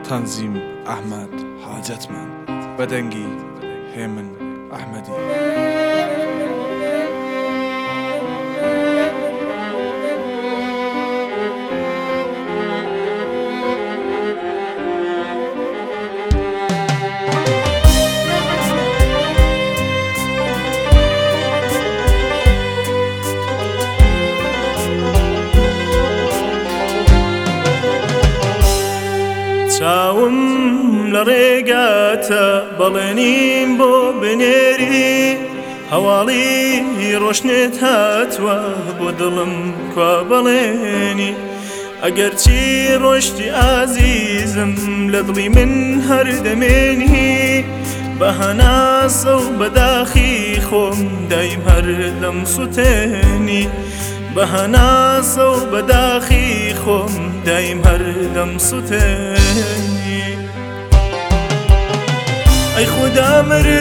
تەنزیم ئەحمەد حاجەتمەند بەدەنگی هێمن ئەحمەدی. چاوم لە ڕێگاتە بەڵێنیم بۆ بنێری هەواڵی ڕۆشنێت هاتووە بۆ دڵم کوا بەڵێنی ئەگەرچی ڕۆشتی ئازیزم لە دڵی من هەردەمێنی بە هەناسە و بەداخی خۆم دایم هەردەم سوتێنی بە هەناسە و بەداخی خۆم دایم هەردەم سوتێنی ئەی خودا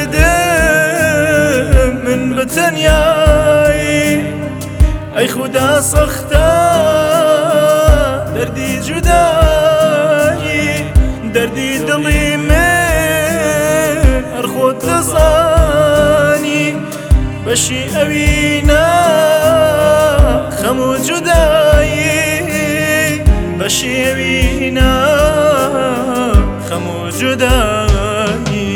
مردم من بەتەنیایی ئەی خودا سەختە دەردی جودایی دەردی دڵی من هەر خۆت دەزانی بەشی ئەوینە خەم و جودایی بەشی ئەوینە خەم و جودایی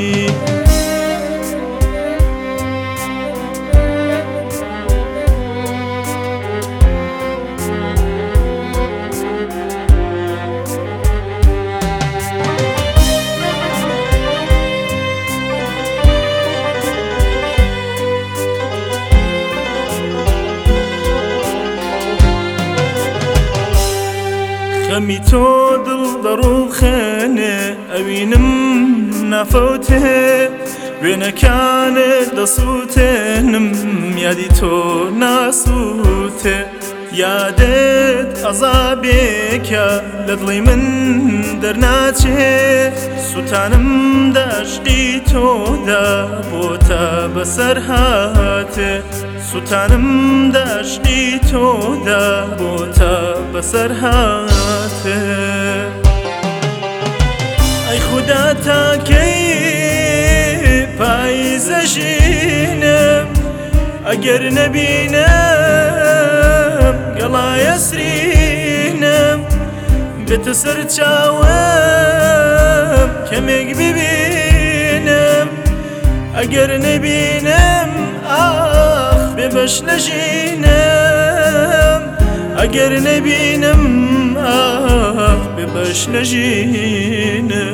خەمی تۆ دڵ دەڕوخێنێ ئەوینم نافەوتێ وێنەکانت دەسووتێنم یادی تۆ ناسووتێ یادت عەزابێکە لە دڵی من دەرناچێ سوتانم دەشقی تۆدا بۆتە بەسەر هاتێ سوتانم دەشقی تۆدا بۆتە بەسەر هاتێ ئەی خودا تاکەی پاییزە ژینم ئەگەر نەبینم گەڵای ئەسرینم بێتە سەر چاوم کەمێک ببینم ئەگەر نەبینم ئاخ بێبەش نەژینم ئەگەر نەبینم ئاخ بێبەش نەژینم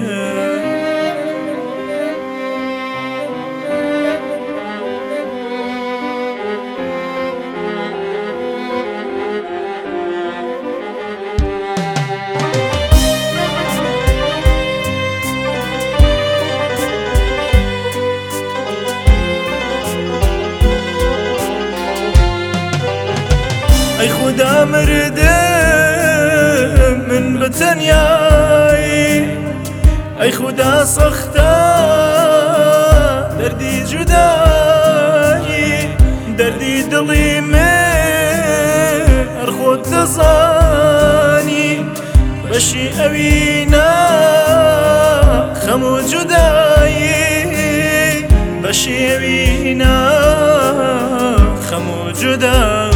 ئەی خودا مردم من بەتەنیایی ئەی خودا سەختە دەردی جودایی دەردی دڵی من هەر خۆت دەزانی بەشی ئەوینە خەم و جودایی بەشی ئەوینە خەم و جودایی